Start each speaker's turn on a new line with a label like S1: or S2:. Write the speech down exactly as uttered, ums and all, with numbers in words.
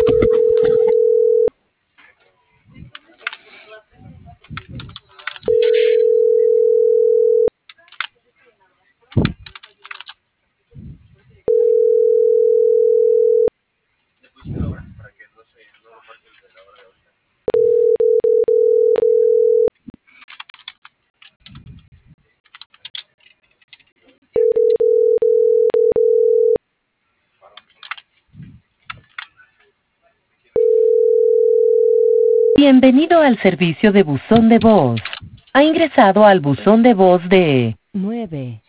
S1: Bienvenido al servicio de buzón de voz. Ha ingresado al buzón de voz de nueve